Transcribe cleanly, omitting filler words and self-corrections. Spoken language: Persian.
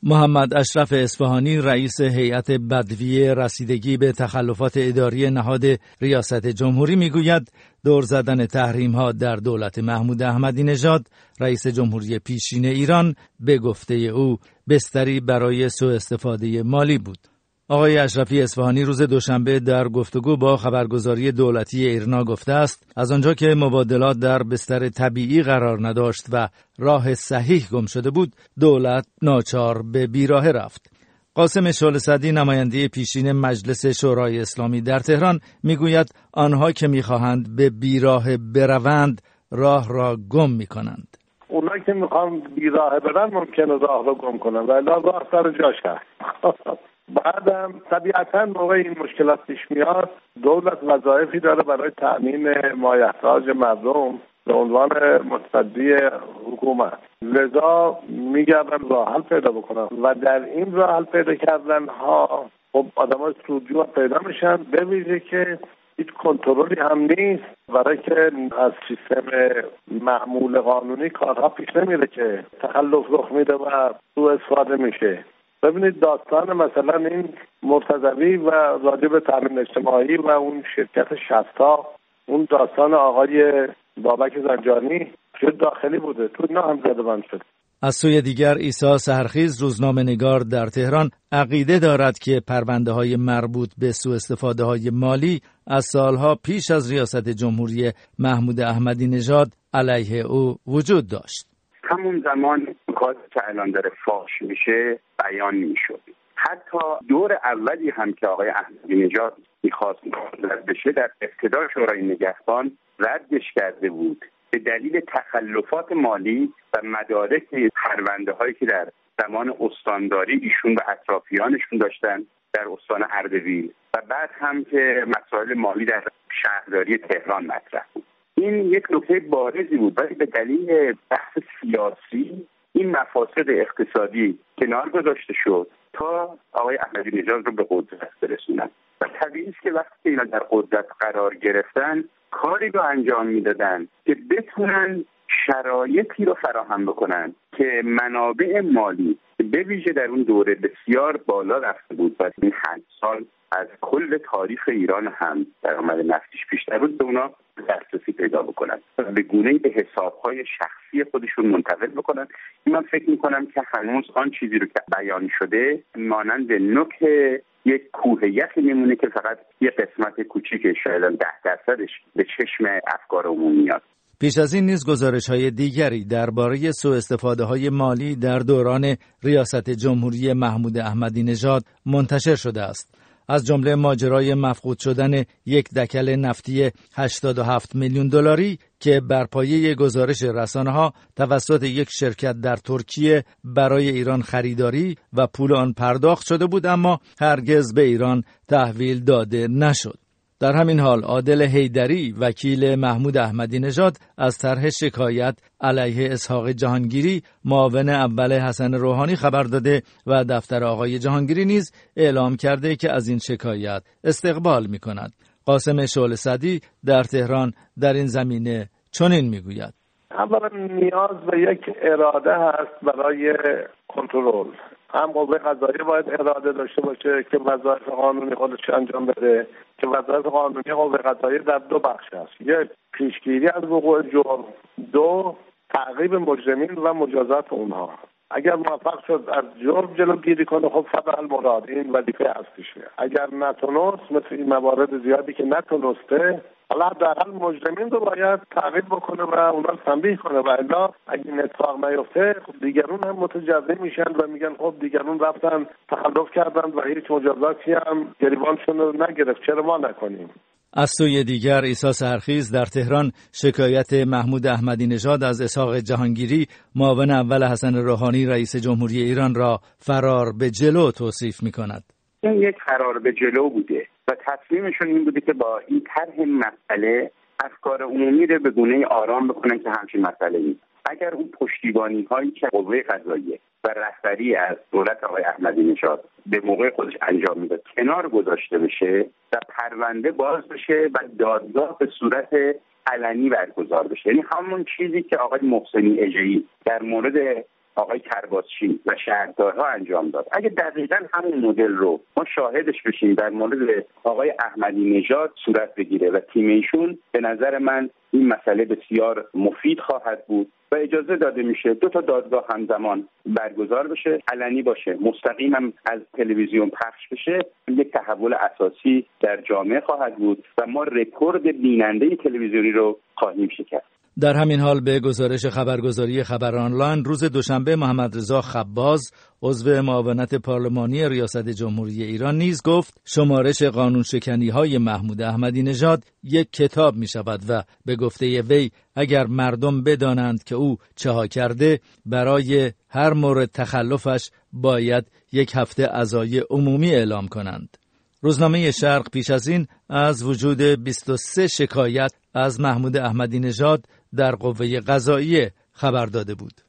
محمد اشرف اصفهانی رئیس هیئت بدوی رسیدگی به تخلفات اداری نهاد ریاست جمهوری میگوید دور زدن تحریم‌ها در دولت محمود احمدی نژاد رئیس جمهوری پیشین ایران به گفته او بستری برای سوء استفاده مالی بود. آقای اشرفی اصفهانی روز دوشنبه در گفتگو با خبرگزاری دولتی ایرنا گفته است از آنجا که مبادلات در بستر طبیعی قرار نداشت و راه صحیح گم شده بود، دولت ناچار به بیراهه رفت. قاسم شعله صدی نماینده پیشین مجلس شورای اسلامی در تهران میگوید آنها که میخواهند به بیراهه بروند راه را گم میکنند. اونایی که میخوان بیراهه برن ممکنه راه را گم کنن و الا راه سر جاش هست. بعدم طبیعتاً موقع این مشکلات پیش میاد دولت وظایفی داره برای تأمین مایحتاج مردم به عنوان متصدی حکومت، لذا میگردن راه حل پیدا بکنن و در این راه حل پیدا کردن ها خب آدمای سودجو پیدا میشن، به ویژه که هیچ کنترلی هم نیست برای که از سیستم معمول قانونی کارها پیش نمیره که تخلف رخ میده و سوء استفاده میشه. ببینید داستان مثلا این مرتضوی و راجع به تامین اجتماعی و اون شرکت شستا، اون داستان آقای بابک زنجانی چه داخلی بوده، تو اینا هم زده‌بند شد. از سوی دیگر عیسی سحرخیز روزنامه‌نگار در تهران عقیده دارد که پرونده‌های مربوط به سوء استفاده‌های مالی از سالها پیش از ریاست جمهوری محمود احمدی نژاد علیه او وجود داشت. همون زمان کاری که الان داره فاش میشه بیان میشد. حتی دور اولی هم که آقای احمدی نژاد میخواست رد بشه در ابتدا شورای نگهبان ردش کرده بود به دلیل تخلفات مالی و مدارک پرونده هایی که در زمان استانداری ایشون و اطرافیانشون داشتن در استان اردبیل و بعد هم که مسائل مالی در شهرداری تهران مطرح بود. این یک نکته بارزی بود، ولی به دلیل بحث سیاسی این مفاسد اقتصادی کنار گذاشته شد تا آقای احمدی نژاد رو به قدرت برسونن و طبیعی است که وقتی اینا در قدرت قرار گرفتن کاری رو انجام میدادن که بتونن شرایطی رو فراهم بکنن که منابع مالی به ویژه در اون دوره بسیار بالا رفته بود و این 8 سال از کل تاریخ ایران هم درآمد نفتیش بیشتر بود، به اونا دسترسی پیدا بکنن به گونه‌ای به حساب‌های شخصی خودشون منتقل بکنن. من فکر می‌کنم که هنوز آن چیزی رو که بیان شده مانند نوک یک کوه یخی میمونه که فقط یه قسمت کوچیک شاید 10% به چشم افکار عمومی میاد. پیش از این نیز گزارش‌های دیگری درباره سوء استفاده‌های مالی در دوران ریاست جمهوری محمود احمدی نژاد منتشر شده است. از جمله ماجرای مفقود شدن یک دکل نفتی 87 میلیون دلاری که بر پایه گزارش رسانه‌ها توسط یک شرکت در ترکیه برای ایران خریداری و پول آن پرداخت شده بود اما هرگز به ایران تحویل داده نشد. در همین حال عادل حیدری وکیل محمود احمدی نژاد از طرح شکایت علیه اسحاق جهانگیری معاون اول حسن روحانی خبر داده و دفتر آقای جهانگیری نیز اعلام کرده که از این شکایت استقبال می‌کند. قاسم شعله صدی در تهران در این زمینه چنین می‌گوید: اولا نیاز به یک اراده هست برای کنترل. هم قوه قضاییه باید اراده داشته باشه که وظایف قانونی خودش انجام بده، که وظایف قانونی قوه قضاییه در 2 بخش است: یک، پیشگیری از وقوع جرم، 2، تعقیب مجرمین و مجازات اونها. اگر موفق شد از جرم جلوگیری کنه خب فعلا المراد این وظیفه اصلیشه. اگر نتونست، مثل این موارد زیادی که نتونسته، حالا حداقل مجرمین رو باید تعقیب بکنه و اونا رو تنبیه کنه و الا اگه این اتفاق نیفته خب دیگرون هم متجرم میشن و میگن خب دیگرون رفتن تخلف کردن و هیچ مجازاتی هم گریبانشون رو نگرفت، چرا ما نکنیم؟ از سوی دیگر عیسی سحرخیز در تهران شکایت محمود احمدی نژاد از اسحاق جهانگیری معاون اول حسن روحانی رئیس جمهوری ایران را فرار به جلو توصیف می‌کند. این یک فرار به جلو بوده و تصمیمشون این بوده که با این طرح مسئله افکار عمومی رو به گونه آرام بکنن که همچین مسئله نیست. اگر اون پشتیبانی هایی که قوه قضاییه و رهبری از دولت آقای احمدی نژاد به موقع خودش انجام میده کنار گذاشته بشه و پرونده باز بشه و دادگاه به صورت علنی برگزار بشه، یعنی همون چیزی که آقای محسنی اژه‌ای در مورد آقای کرباسچی و شهردارها انجام داد. اگه دقیقاً همون مدل رو ما شاهدش بشیم در مورد آقای احمدی نژاد صورت بگیره و تیم ایشون، به نظر من این مسئله بسیار مفید خواهد بود و اجازه داده میشه 2 تا دادگاه همزمان برگزار بشه، علنی باشه، مستقیم هم از تلویزیون پخش بشه. یک تحول اساسی در جامعه خواهد بود و ما رکورد بیننده تلویزیونی رو خواهیم شکست. در همین حال به گزارش خبرگزاری خبر آنلاین روز دوشنبه محمد رضا خباز عضو معاونت پارلمانی ریاست جمهوری ایران نیز گفت شمارش قانون شکنی های محمود احمدی نژاد یک کتاب می شود و به گفته وی اگر مردم بدانند که او چه ها کرده برای هر مورد تخلفش باید 1 هفته عزای عمومی اعلام کنند. روزنامه شرق پیش از این از وجود 23 شکایت از محمود احمدی نژاد در قوه قضاییه خبر داده بود.